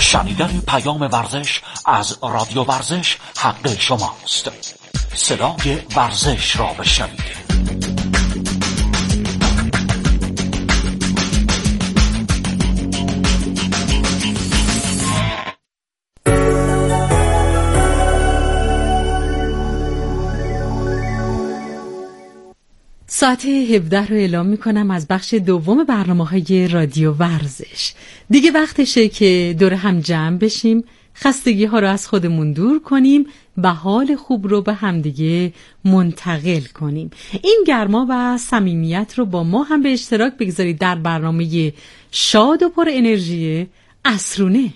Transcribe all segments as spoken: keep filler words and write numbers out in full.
شنیدن پیام ورزش از رادیو ورزش حق شماست. صدای ورزش را بشنوید. ساعت هفده رو اعلام میکنم از بخش دوم برنامه‌های رادیو ورزش. دیگه وقتشه که دور هم جمع بشیم، خستگی ها رو از خودمون دور کنیم و حال خوب رو به همدیگه منتقل کنیم. این گرما و صمیمیت رو با ما هم به اشتراک بگذارید در برنامه شاد و پر انرژی عصرونه.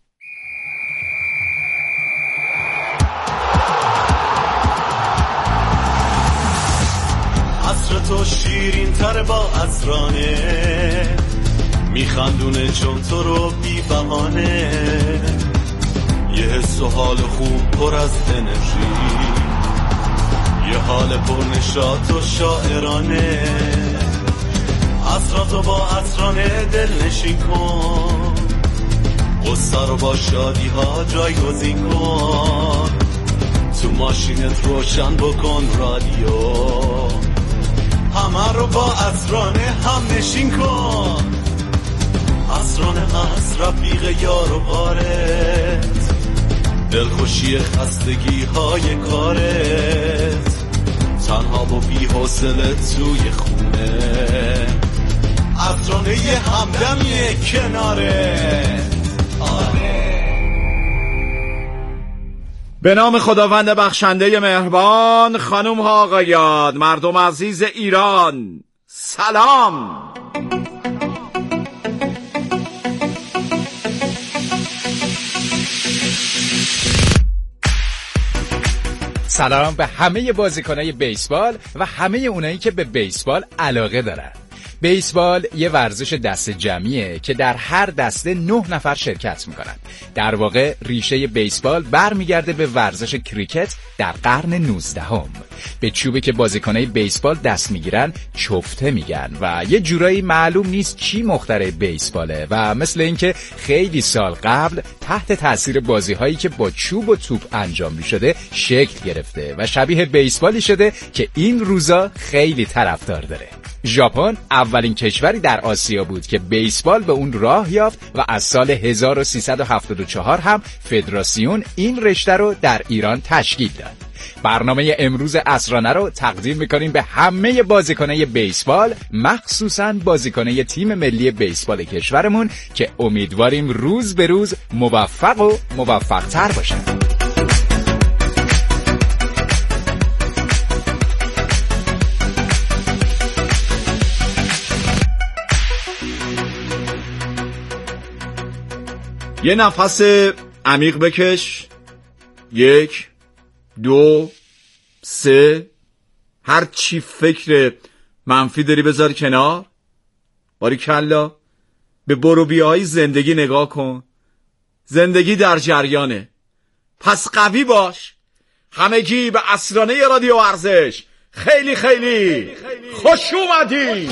تو شیرین تر با عطرانه، میخندونه چون تو رو بی بهانه، یه حس و حال خوب پر از انرژی، یه حال پر نشاط و شاعرانه. عطراتو با عطرانه دل نشین کن، قصه رو با شادی ها جایگزین کن، تو ماشینت روشن بکن رادیو، همه رو با عطرانه هم نشین کن. عطرانه هست رفیق یار و غارت، دلخوشی خستگی های کارت، تنها و بی حوصله توی خونه، عطرانه یه همدمیه کنارت. آره. به نام خداوند بخشنده مهربان، خانم ها آقایان، مردم عزیز ایران، سلام. سلام به همه بازیکنای بیسبال و همه اونایی که به بیسبال علاقه دارن. بیسبال یه ورزش دست جمعیه که در هر دسته نه نفر شرکت میکنن. در واقع ریشه بیسبال برمیگرده به ورزش کریکت در قرن نوزدهم. به چوبی که بازیکنای بیسبال دست میگیرن چفته میگن و یه جورایی معلوم نیست چی مخترع بیسباله و مثل اینکه خیلی سال قبل تحت تاثیر بازی‌هایی که با چوب و توپ انجام میشده شکل گرفته و شبیه بیسبالی شده که این روزا خیلی طرفدار داره. ژاپن اولین کشوری در آسیا بود که بیسبال به اون راه یافت و از سال هزار و سیصد و هفتاد و چهار هم فدراسیون این رشته رو در ایران تشکیل داد. برنامه امروز عصرانه رو تقدیم میکنیم به همه بازیکنای بیسبال، مخصوصاً بازیکنای تیم ملی بیسبال کشورمون که امیدواریم روز به روز موفق و موفق‌تر باشن. یه نفس عمیق بکش. یک، دو، سه. هر چی فکر منفی داری بذار کنار. باریکلا. به بروبیای زندگی نگاه کن. زندگی در جریانه، پس قوی باش. همگی به عصرانه رادیو ورزش خیلی خیلی خوش اومدی.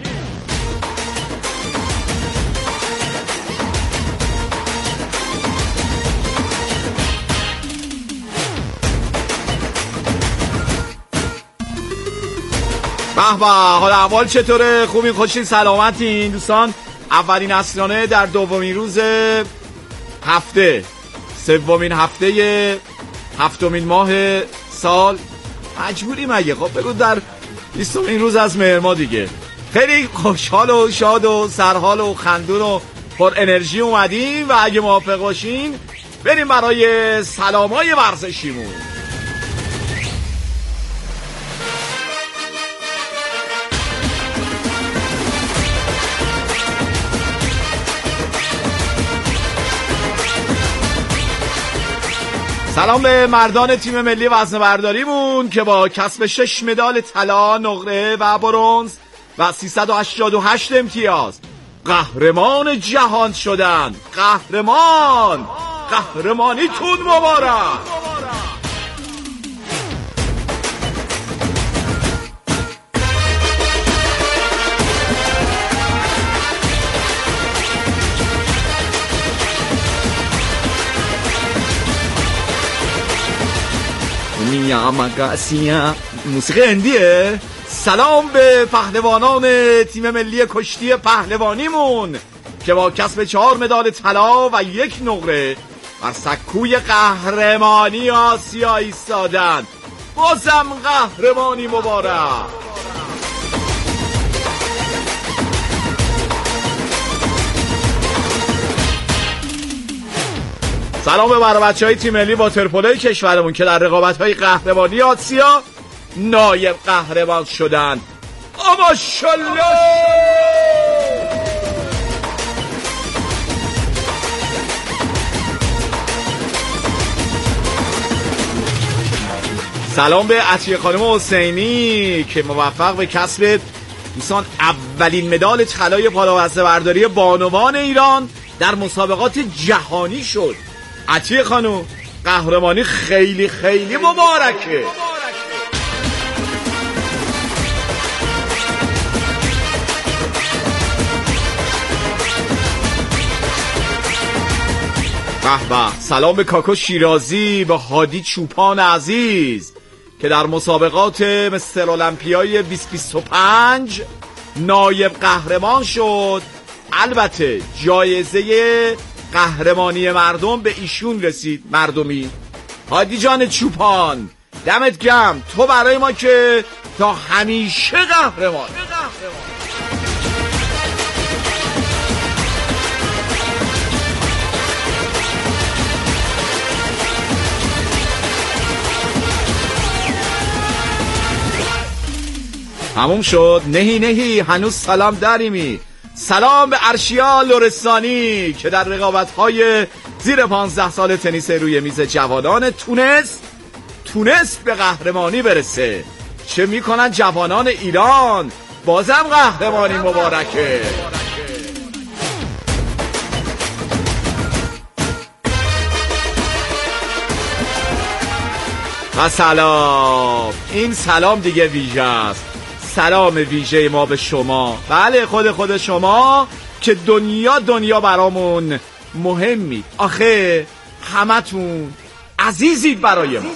به به، حال احوال چطوره؟ خوبین؟ خوشین؟ سلامتین دوستان؟ اولین عصرانه در دومین روز هفته، سومین هفته هفتمین ماه سال. مجبوری مگه؟ خب بگو در بیستمین روز از مهر ماه دیگه. خیلی خوشحال و شاد و سرحال و خندون و پر انرژی اومدیم و اگه موافق باشین بریم برای سلامای ورزشیمون. سلام به مردان تیم ملی وزنه‌برداریمون که با کسب شش مدال طلا، نقره و برنز و سیصد و هشتاد و هشت امتیاز قهرمان جهان شدن. قهرمان قهرمانیتون مبارک. میا مگاسیا. موسیقی هندیه. سلام به پهلوانان تیم ملی کشتی پهلوانیمون که با کسب چهار مدال طلا و یک نقره بر سکوی قهرمانی آسیا ایستادن. بازم قهرمانی مبارک. سلام به برای بچه های تیم ملی واترپولوی کشورمون که در رقابت‌های قهرمانی آسیا نایب قهرمان شدن. ماشاءالله. سلام به عطیه خانم حسینی که موفق به کسب دوستان اولین مدال طلای پالاوزنه برداری بانوان ایران در مسابقات جهانی شد. عطیه خانم قهرمانی خیلی خیلی مبارکه. به به. سلام به کاکو شیرازی، به هادی چوپان عزیز که در مسابقات مستر المپیای بیست بیست و پنج نایب قهرمان شد. البته جایزه قهرمانی مردم به ایشون رسید. مردمی هادی جان چوپان دمت گرم، تو برای ما که تا همیشه قهرمان. تموم شد؟ نهی نهی هنوز سلام داریمی. سلام به ارشیا لرستانی که در رقابت‌های زیر پانزده سال تنیس روی میز جوانان تونست تونست به قهرمانی برسه. چه میکنن جوانان ایران؟ بازم قهرمانی مبارکه. و سلام. این سلام دیگه ویژه است. سلام ویژه ما به شما. بله خود خود شما که دنیا دنیا برامون مهمید. آخه همتون عزیزید برای ما.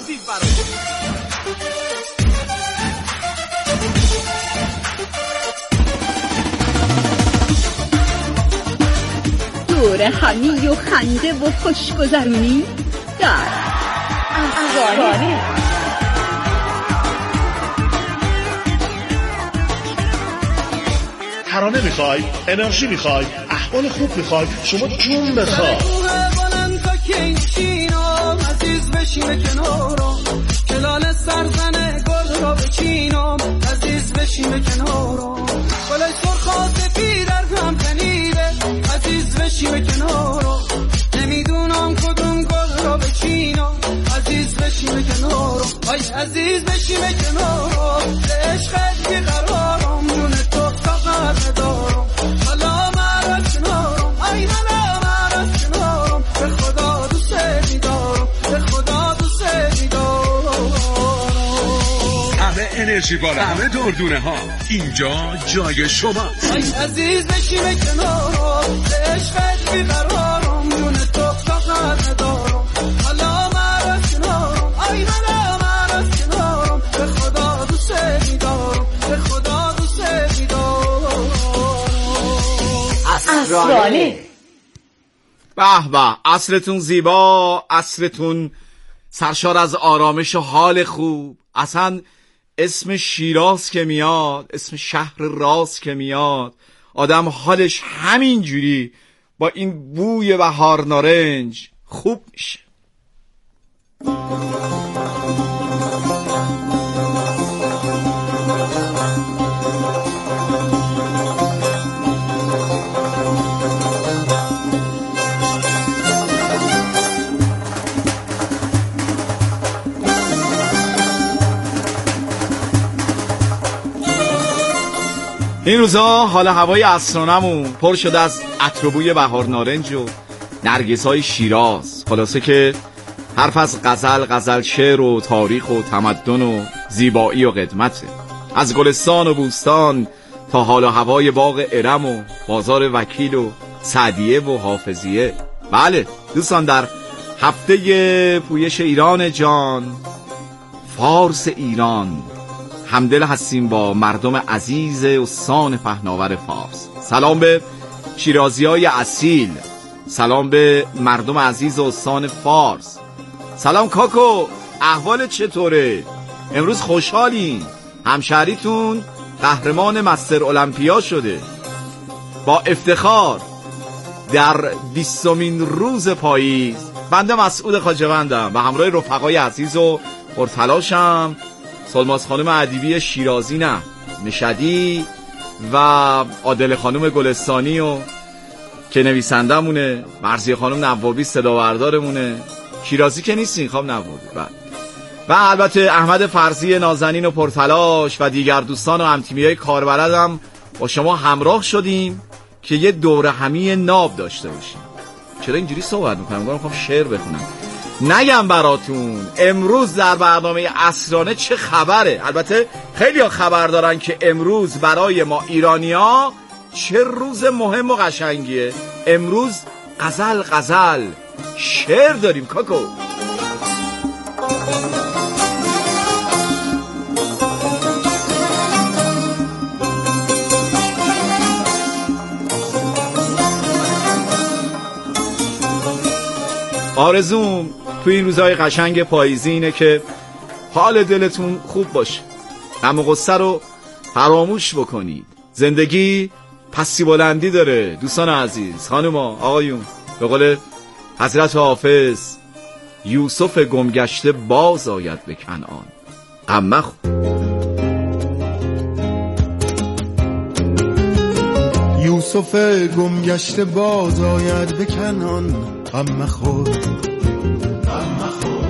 دور همی و خنده و خوشگذرونی در افغانی. ترانه میخوای، انرژی میخوای، احوال خوب میخوای، شما جون بخوای. عزیز بشین کنارم کلال سرزنه گل را بچینم. عزیز بشین کنارم گل سرخ سفید در هم تنیده. عزیز بشین کنارم نمیدونم کدوم گل را بچینم. عزیز بشین کنارم آی عزیز بشین کنارم عشقت بیقرارم جون تو فقط دارم. حالا مرا کنارم آی حالا مرا کنارم به خدا دوست می‌دارم به خدا دوست می‌دارم. همه انرژی بالا، همه دردونه ها، اینجا جای شما. آی عزیز بشین کنارم عشقت بیقرارم جون تو فقط دارم. حالا مرا کنارم آی حالا مرا کنارم به خدا دوست می‌دارم به خدا دوست می‌دارم. اسرانه. به به. عصرتون زیبا، عصرتون سرشار از آرامش و حال خوب. اصلا اسم شیراز که میاد، اسم شهر راز که میاد، آدم حالش همینجوری با این بوی بهار نارنج خوب میشه. این روزا حال هوای عصرانمون پر شده از عطر و بوی بهار نارنج و نرگس‌های شیراز. خلاصه که حرف از غزل، غزل شعر و تاریخ و تمدن و زیبایی و قدمته. از گلستان و بوستان تا حال و هوای باغ ارم و بازار وکیل و سعدیه و حافظیه. بله دوستان، در هفته پویش ایران جان فارس ایران همدل هستیم با مردم عزیز استان پهناور فارس. سلام به شیرازیای اصیل، سلام به مردم عزیز استان فارس. سلام کاکو، احوال چطوره؟ امروز خوشحالین؟ همشهریتون قهرمان مستر المپیا شده. با افتخار در بیستمین روز پاییز بنده مسعود خواجه‌وندم و همراه رفقای عزیز و پرتلاشم سلماس خانم ادیبی شیرازی نه مشدی و عادل خانم گلستانی و که نویسنده مونه، مرزی خانم نوابی صداوردارمونه. شیرازی که نیستین خانم نوابی. و البته احمد فرزی نازنین و پرتلاش و دیگر دوستان و همتیمیای کاربلدم با شما همراه شدیم که یه دوره همی ناب داشته باشیم. چرا اینجوری صحبت میکنم؟ میخوام شعر بخونم. نگم براتون امروز در برنامه عصرانه چه خبره. البته خیلی ها خبر دارن که امروز برای ما ایرانیا چه روز مهم و قشنگیه. امروز غزل غزل شعر داریم کاکو. آرزوم تو این روزهای قشنگ پاییزی اینه که حال دلتون خوب باشه، غم و غصه رو فراموش بکنید. زندگی پسی بلندی داره دوستان عزیز، خانوما آقایون. به قول حضرت حافظ یوسف گمگشته باز آید به کنعان. غم مخور. یوسف گمگشته باز آید به کنعان. غم مخور، غم مخور.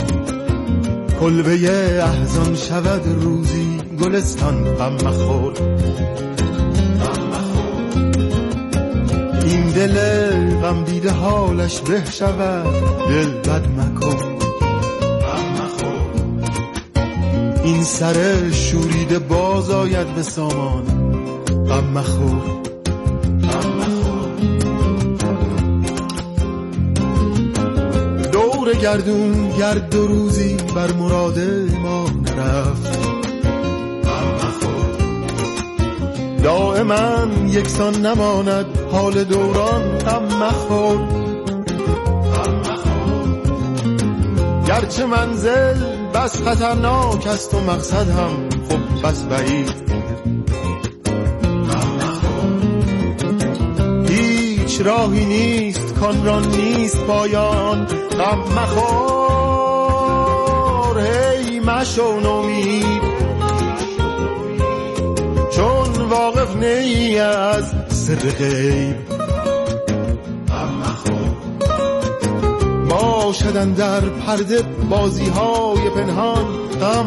کلبه احزان شود روزی گلستان. غم مخور، غم مخور. این دل غم دیده حالش به شود، دل بد مکن. غم مخور. این سر شوریده باز آید به سامان. غم مخور، گردون گرد دو روزی بر مراد ما نرفت. غم مخور. دائما یکسان نماند حال دوران. غم مخور، غم مخور. گرچه منزل بس خطرناک است و مقصد هم خب بس بعید. غم مخور. هیچ راهی نیست کان را نیست پایان. غم مخور، هی مشو نومید، چون واقف نی از سر غیب. غم مخور. باشدن در پرده بازی های پنهان. غم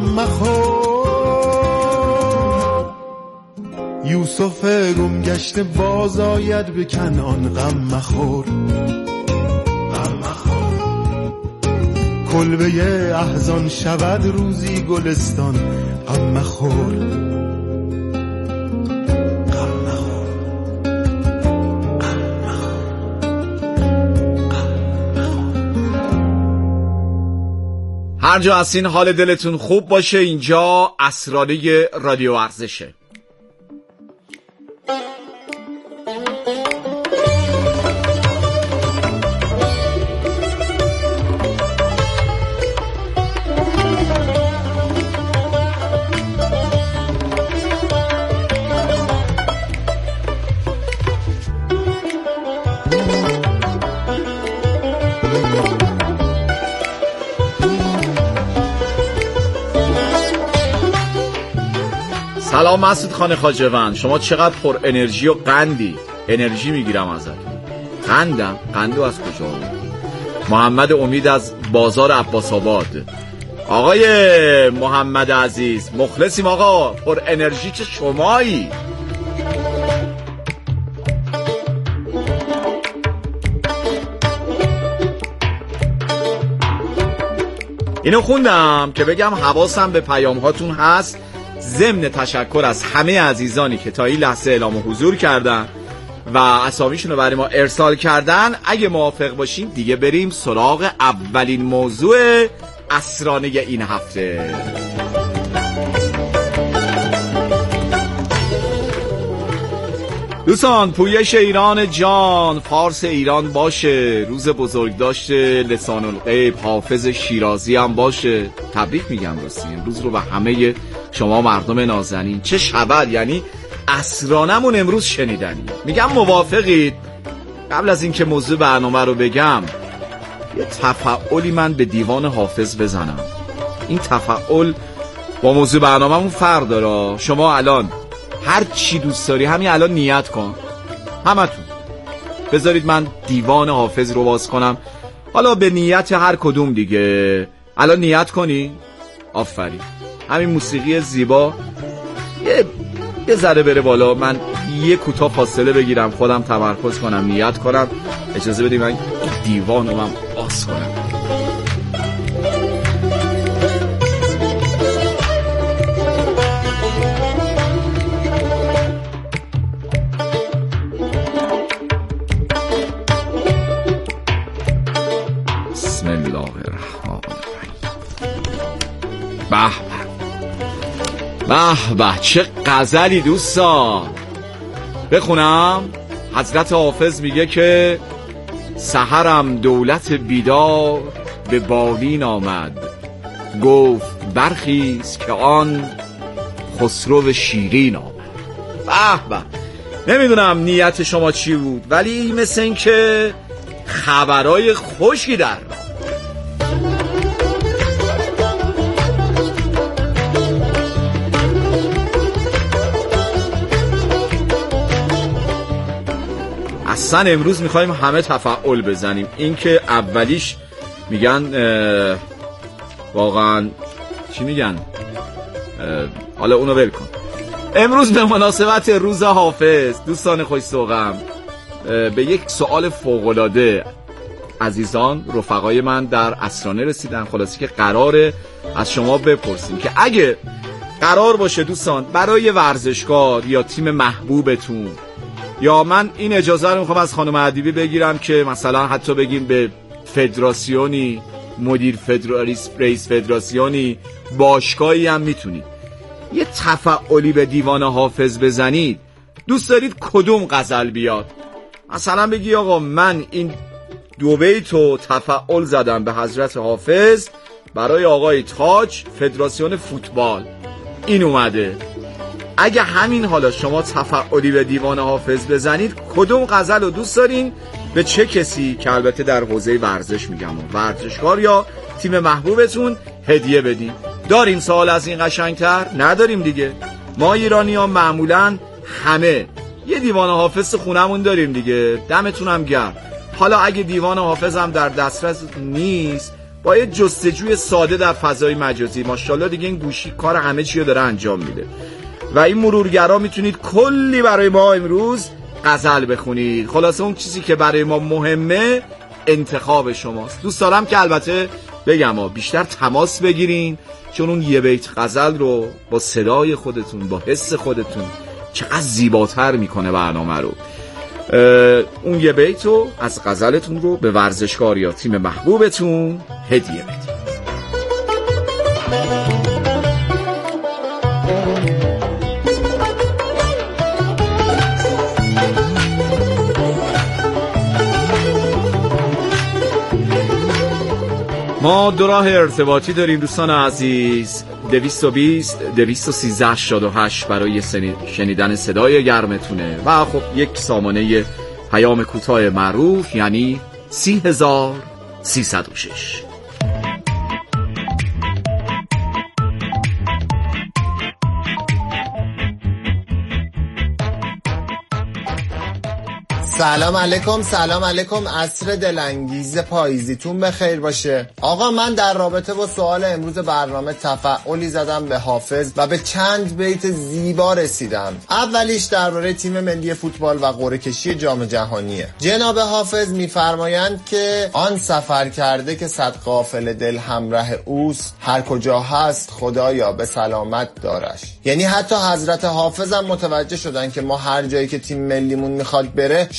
مخور. یوسف گمگشته باز آید به کنعان. غم مخور، کلبه احزان شود روزی گلستان. غم مخور، غم مخور، غم مخور. هر جا هستین حال دلتون خوب باشه. اینجا اسراره رادیو ورزشه. سلام مسعود خان خواجه‌وند، شما چقدر پر انرژی و قندی. انرژی میگیرم ازت. قندم؟ قندو از کجا آوردی؟ محمد امید از بازار عباس آباد. آقای محمد عزیز مخلصیم آقا، پر انرژی چه شمایی. اینو خوندم که بگم حواسم به پیام هاتون هست. ضمن تشکر از همه عزیزانی که تا این لحظه اعلام حضور کردن و اسامیشون رو برای ما ارسال کردن. اگه موافق باشین دیگه بریم سراغ اولین موضوع عصرانه این هفته. دوستان، پویش ایران جان، فارس ایران باشه، روز بزرگ داشته لسان الغیب حافظ شیرازی هم باشه. تبریک میگم راستی امروز رو به همه شما مردم نازنین. چه خبر؟ یعنی عصرانمون امروز شنیدنی. میگم موافقید؟ قبل از اینکه موضوع برنامه رو بگم یه تفعولی من به دیوان حافظ بزنم. این تفعول با موضوع برنامه‌مون فرق داره. شما الان هر چی دوست داری همین الان نیت کن، همتون بذارید من دیوان حافظ رو باز کنم، حالا به نیت هر کدوم دیگه. الان نیت کنی؟ آفرین. همین موسیقی زیبا یه یه ذره بره بالا، من یه کوتاه فاصله بگیرم، خودم تمرکز کنم، نیت کنم. اجازه بدید من دیوان رو من باز کنم. بسم الله الرحمن الرحیم. به به چه غزلی دوستان. بخونم. حضرت حافظ میگه که سحرم دولت بیدار به بالین آمد، گفت برخیز که آن خسرو شیرین آمد. به به نمیدونم نیت شما چی بود، ولی مثل این که خبرای خوشی در اصلا امروز میخوایم همه تفعول بزنیم. این که اولیش میگن واقعا چی میگن، حالا اونو ول کن. امروز به مناسبت روز حافظ دوستان خوش سوغم به یک سوال فوق‌العاده عزیزان رفقای من در عصرانه رسیدن. خلاصی که قراره از شما بپرسیم که اگه قرار باشه دوستان برای ورزشکار یا تیم محبوبتون، یا من این اجازه رو میخوام از خانم ادیبی بگیرم که مثلا حتی بگیم به فدراسیونی، مدیر فدرالیست، رئیس فدراسیونی، باشگاهی هم میتونید یه تفعولی به دیوان حافظ بزنید، دوست دارید کدوم غزل بیاد؟ مثلا بگی آقا من این دو بیتو تفعول زدم به حضرت حافظ برای آقای تاج فدراسیون فوتبال، این اومده. اگه همین حالا شما تفعولی به دیوان حافظ بزنید، کدوم غزل رو دوست دارین به چه کسی که البته در حوزه ورزش میگم، ورزشکار یا تیم محبوبتون هدیه بدین؟ داریم سوال از این قشنگتر؟ نداریم دیگه. ما ایرانی ها معمولا همه یه دیوان حافظ خونمون داریم دیگه. دمتون هم گرم. حالا اگه دیوان حافظ هم در دسترس نیست، با یه جستجوی ساده در فضای مجازی، ماشاءالله دیگه این گوشی کار همه چی رو داره انجام میده و این مرورگرا میتونید کلی برای ما امروز غزل بخونید. خلاصه اون چیزی که برای ما مهمه انتخاب شماست. دوست دارم که البته بگم ها بیشتر تماس بگیرین، چون اون یه بیت غزل رو با صدای خودتون، با حس خودتون چقدر زیباتر میکنه برنامه رو. اون یه بیت رو از غزلتون رو به ورزشکار یا تیم محبوبتون هدیه بدید. ما دو راه ارتباطی داریم دوستان عزیز، دویست و بیست دویست و سیزده هشتاد و هشت برای شنیدن صدای گرمتونه و خب یک سامانه پیام کوتاه معروف یعنی سی هزار سیصد و شش. سلام علیکم، سلام علیکم، عصر دلانگیز پاییزیتون بخیر باشه. آقا من در رابطه با سوال امروز برنامه تفعولی زدم به حافظ و به چند بیت زیبا رسیدم. اولیش درباره تیم ملی فوتبال و قرعه کشی جام جهانیه. جناب حافظ میفرمایند که آن سفر کرده که صد قافله دل همراه اوست، هر کجا هست خدایا به سلامت دارش. یعنی حتی حضرت حافظ هم متوجه شدن که ما هر جایی که تیم ملیمون میخواد بره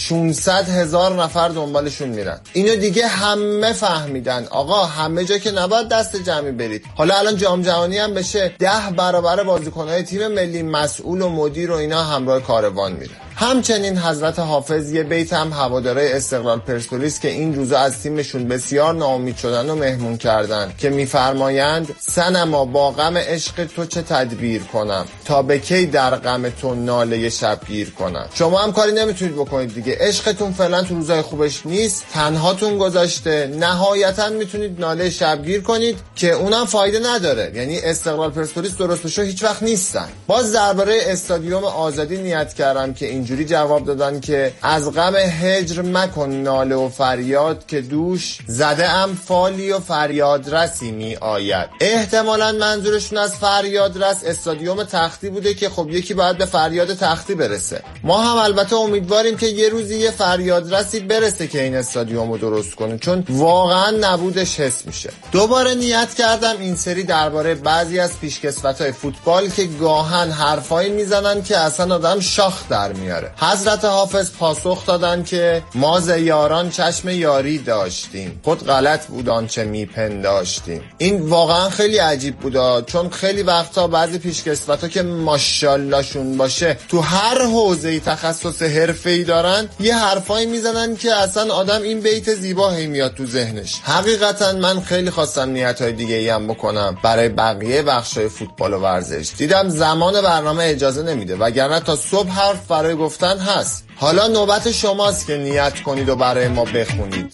ششصد هزار نفر دنبالشون میرن. اینو دیگه همه فهمیدن. آقا همه جا که نباید دست جمعی برید. حالا الان جام جهانی هم بشه، ده برابر بازیکن‌های تیم ملی مسئول و مدیر و اینا همراه کاروان میره. همچنین حضرت حافظ یه بیت هم هوادارهای استقلال پرسپولیس که این روزا از تیمشون بسیار ناامید شدن و مهمون کردن که میفرمایند صنما با غم عشق تو چه تدبیر کنم، تا به کی در غم تو ناله شبگیر کنم. شما هم کاری نمیتونید بکنید دیگه، عشقتون فعلا تو روزای خوبش نیست، تنهاتون گذاشته، نهایتا میتونید ناله شبگیر کنید که اونم فایده نداره. یعنی استقلال پرسپولیس درست بشه هیچ وقت نیستن. باز درباره استادیوم آزادی نیت کردم که اینجوری جواب دادن که از غم هجر مکن ناله و فریاد، که دوش زده ام فالی و فریاد رسی می آید. احتمالاً منظورشون از فریاد رس استادیوم تختی بوده که خب یکی باید به فریاد تختی برسه. ما هم البته امیدواریم که یه روزی یه فریاد رسی برسه که این استادیوم رو درست کنه، چون واقعا نبودش حس میشه. دوباره نیت کردم این سری درباره بعضی از پیشکسوتای فوتبال که گاهن حرفایی میزنن که اصلا آدم شاخ در میاره. حضرت حافظ پاسخ دادن که ما ز یاران چشم یاری داشتیم، خود غلط بود آنچه میپنداشتیم. این واقعا خیلی عجیب بود، چون خیلی وقتا بعضی پیشکسوتا که ماشاءالله شون باشه تو هر حوزه‌ای تخصص حرفه‌ای دارن یه حرفایی میزنن که اصلا آدم این بیت زیبا هی میاد تو ذهنش. حقیقتا من خیلی خواستم نیت‌های دیگه‌ای هم بکنم برای بقیه بخشای فوتبال و ورزش، دیدم زمان برنامه اجازه نمیده، وگرنه تا صبح حرف برای گفتن هست. حالا نوبت شماست که نیت کنید و برای ما بخونید.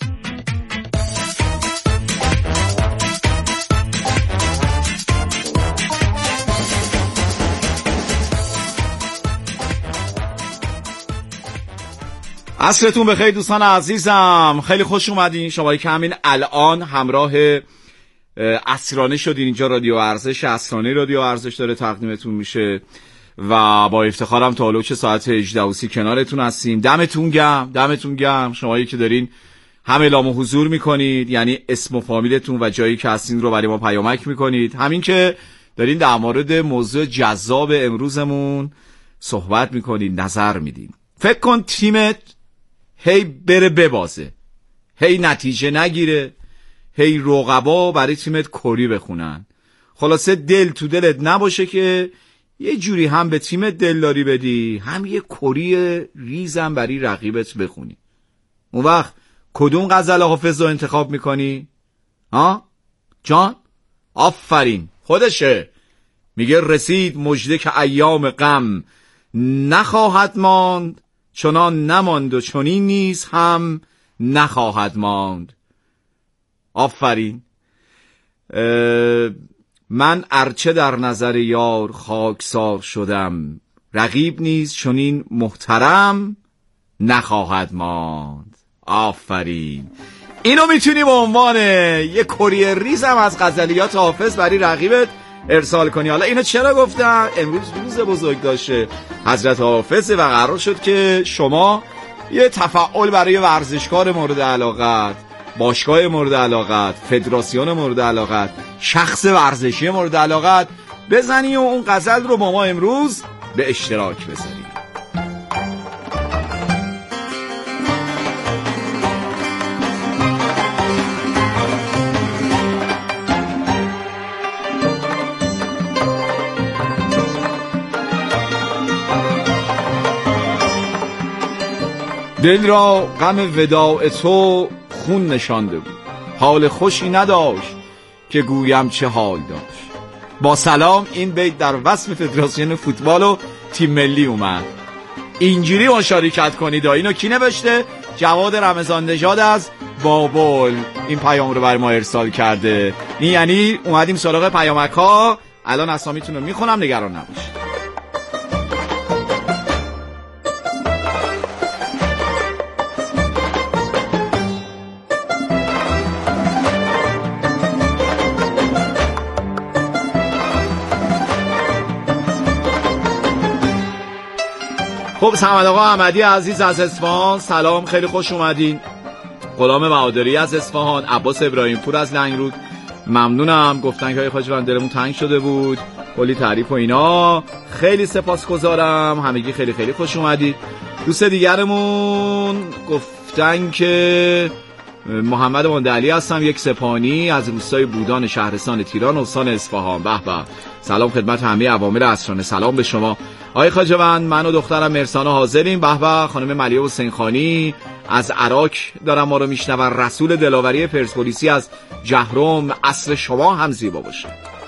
عصرتون بخیر دوستان عزیزم، خیلی خوش اومدین. شمایی که همین الان همراه عصرانه شدین، اینجا رادیو ورزش، عصرانه رادیو ورزش داره تقدیمتون میشه و با افتخارم تا حالا چه ساعت هجده و سی کنارتون هستیم. دمتون گرم، دمتون گرم شمایی که دارین هم اعلام حضور میکنید، یعنی اسم و فامیلتون و جایی که هستین رو برای ما پیامک میکنید، همین که دارین در مورد موضوع جذاب امروزمون صحبت میکنید، نظر میدین. فکر کن تیمت هی بره ببازه، هی نتیجه نگیره، هی رقبا برای تیمت کری بخونن، خلاصه دل تو دلت نباشه که یه جوری هم به تیمت دلداری بدی، هم یه کری ریزم برای رقیبت بخونی. اون وقت کدوم غزل حافظ رو انتخاب میکنی؟ ها؟ جان؟ آفرین، خودشه. میگه رسید مژده که ایام غم نخواهد ماند، چنان نماند و چنین نیز هم نخواهد ماند. آفرین. من ارچه در نظر یار خاکسار شدم، رقیب نیز چنین محترم نخواهد ماند. آفرین. اینو میتونی به عنوان یه کری ریزم از غزلیات حافظ برای رقیبت ارسال کنی. حالا اینو چرا گفتم؟ امروز روز بزرگ داشته حضرت حافظ و قرار شد که شما یه تفاعل برای ورزشکار مورد علاقت، باشگاه مورد علاقت، فدراسیون مورد علاقت، شخص ورزشی مورد علاقت بزنی و اون غزل رو با ما امروز به اشتراک بذاری. دل را غم وداع تو خون نشانده بود، حال خوشی نداشت که گویم چه حال داشت. با سلام، این بیت در وصف فدراسیون فوتبال و تیم ملی اومد. اینجوری مشارکت کنید. اینو کی نوشته؟ جواد رمضان نژاد از بابل این پیام رو بر ما ارسال کرده. این یعنی اومدیم سراغ پیامک ها. الان اسامیتون رو میخونم، نگران نباشید. خب سمد آقا احمدی عزیز از اصفهان، سلام، خیلی خوش اومدین. غلام بهادری از اصفهان، عباس ابراهیم پور از لنگرود، ممنونم. گفتن که خواهش من دلمون تنگ شده بود، کلی تعریف و اینا، خیلی سپاسگزارم. همگی خیلی خیلی خوش اومدید. دوست دیگرمون گفتن که محمد ماندعلی هستم، یک سپاهانی از روستای بودان شهرستان تیران استان اصفهان. به به، سلام خدمت همه عوامل عصرانه. سلام به شما آقای خواجه‌وند، من و دخترم مرسانا حاضریم. به به، خانم ملیه حسینخانی از عراق دارم ما رو میشنون. رسول دلاوری پرسپولیسی از جهرم، عصر شما هم زیبا باشه.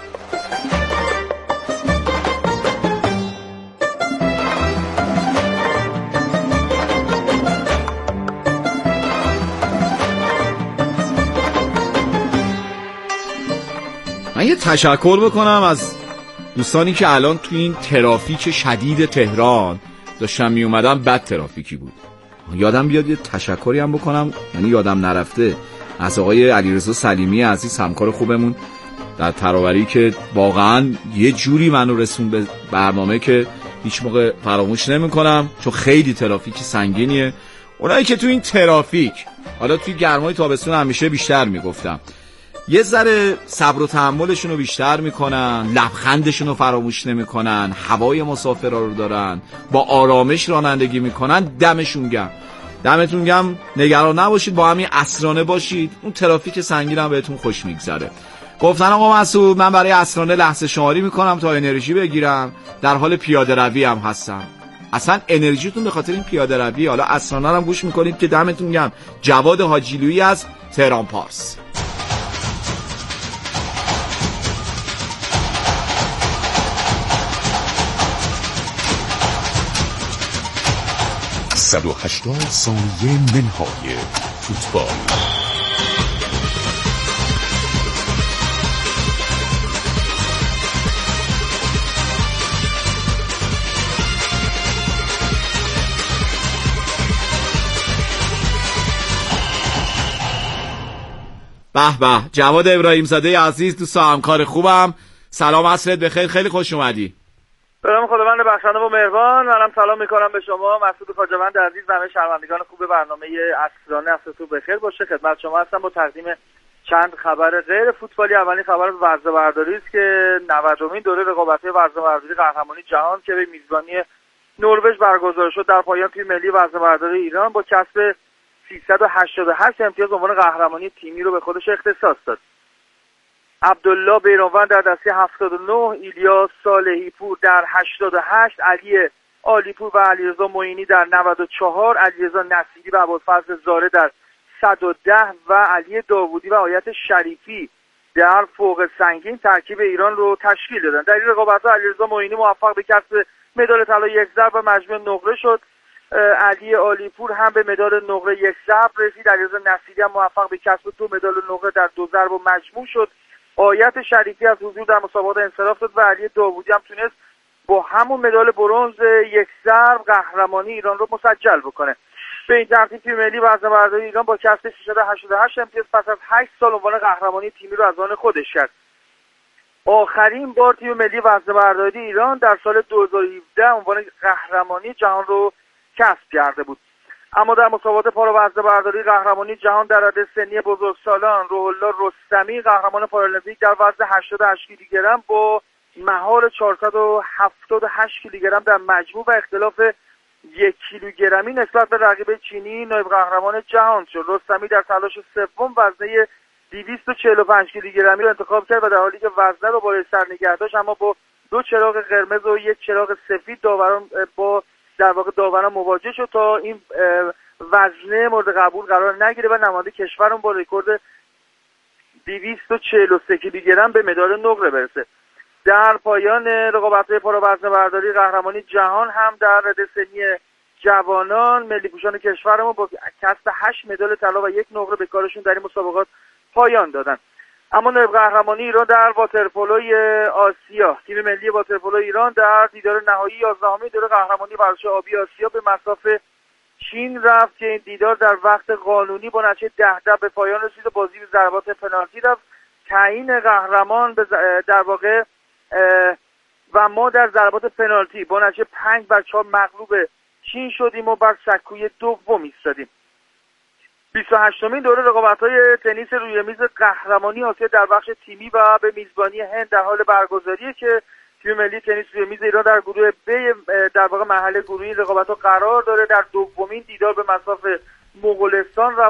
من یه تشکر بکنم از دوستانی که الان تو این ترافیک شدید تهران داشتم می اومدم. بد ترافیکی بود. یادم بیاد یه تشکری هم بکنم، یعنی یادم نرفته، از آقای علیرضا سلیمی عزیز، همکار خوبمون در تراوری که واقعا یه جوری منو رسون به برنامه که هیچ موقع فراموش نمی‌کنم، چون خیلی ترافیک سنگینیه. اونایی که تو این ترافیک، حالا توی گرمای تابستون همیشه بیشتر میگفتم، یه ذره صبر و تحملشون رو بیشتر میکنن، لبخندشون رو فراموش نمیکنن، هوای مسافرها رو دارن، با آرامش رانندگی میکنن، دمشون گرم. دمتون گرم. نگران نباشید، با همین عصرانه باشید، اون ترافیک سنگین هم بهتون خوش میگذره. گفتن آقا مسعود من برای عصرانه لحظه شماری میکنم تا انرژی بگیرم، در حال پیاده روی هم هستم. اصلا انرژیتون به خاطر این پیاده روی. حالا عصرانه هم گوش میکنید که دمتون گرم. جواد حاجیلویی از تهران پارس. صد و هشتاد ثانیه منهای فوتبال. به به، جواد ابراهیم زاده عزیز، دوست و همکار خوبم، سلام، عصرت بخیر، خیلی خوش اومدی. سلام خداوند بخشنده و مهربان. منم سلام میکنم به شما مسعود خواجه‌وند عزیز و همه شنوندگان خوب برنامه عصرانه. عصرتون بخیر باشه. خدمت شما هستم با تقدیم چند خبر غیر فوتبالی. اولین خبر ورزه برداری است که نودمین دوره رقابت‌های ورزه برداری قهرمانی جهان که به میزبانی نروژ برگزار شد در پایان تیم ملی ورزه برداری ایران با کسب سیصد و هشتاد و هشت امتیاز عنوان قهرمانی تیمی رو به خودش اختصاص داد. عبدالله بیرانوند در دسته هفتاد و نه، ایلیاس صالحی پور در هشتاد و هشت، علی عالیپور و علیرضا معینی در نود و چهار، علیرضا نصیری و ابوالفضل زاره در صد و ده و علی داوودی و آیت شریفی در فوق سنگین ترکیب ایران رو تشکیل دادن. در این رقابت‌ها علیرضا معینی موفق به کسب مدال طلا یک ضرب و مجموع نقره شد. علی عالیپور هم به مدال نقره یک ضرب رسید. علیرضا نصیری هم موفق به کسب دو مدال نقره در دو ضرب و مجموع شد. آیت شریفی از حضور در مسابقات انصراف داد و علی داوودی هم تونست با همون مدال برنز یک ضرب قهرمانی ایران رو مسجل بکنه. به این ترتیب تیم ملی وزنه برداری ایران با کسب سیصد و هشتاد و هشت امتیاز پس از هشت سال عنوان قهرمانی تیمی رو از آن خودش کرد. آخرین بار تیم ملی وزنه برداری ایران در سال دو هزار و هفده عنوان قهرمانی جهان رو کسب کرده بود. اما در مسابقات پاراوزنه برداری قهرمانی جهان در رده سنی بزرگسالان، روح الله رستمی قهرمان پارالمپیک در وزن هشتاد و هشت کیلوگرم با مهار چهارصد و هفتاد و هشت کیلوگرم در مجموع و اختلاف یک کیلوگرمی نسبت به رقیب چینی نایب قهرمان جهان شد. رستمی در تلاش سوم وزنه دویست و چهل و پنج کیلوگرمی رو انتخاب کرد و در حالی که وزنه رو بالای سر نگه داشت اما با دو چراغ قرمز و یک چراغ سفید داوران با در واقع داوران مواجه شد تا این وزنه مورد قبول قرار نگیره و نماینده کشورمون با رکورد دویست و چهل و سه کیلوگرم به مدال نقره برسه. در پایان رقابت‌های پاراوزنه برداری قهرمانی جهان هم در رده سنی جوانان ملی پوشان کشورمون با کسب هشت مدال طلا و یک نقره به کارشون در این مسابقات پایان دادن. اما نایب قهرمانی ایران در واترپولوی آسیا، تیم ملی واترپولو ایران در دیدار نهایی یازدهمین دوره قهرمانی ورزش آبی آسیا به مصاف چین رفت که این دیدار در وقت قانونی با نتیجه ده ده به پایان رسید و بازی به ضربات پنالتی رفت. تعیین قهرمان به در واقع و ما در ضربات پنالتی با نتیجه پنج بر چهار مغلوب چین شدیم و بر سکوی دوم ایستادیم. بیست و هشتمین دوره رقابت‌های تنیس روی میز قهرمانی آسیا در بخش تیمی و به میزبانی هند در حال برگزاریه که تیم ملی تنیس روی میز ایران در گروه ب در واقع مرحله گروهی رقابت‌ها قرار داره. در دومین دیدار به مصاف مغولستان رفت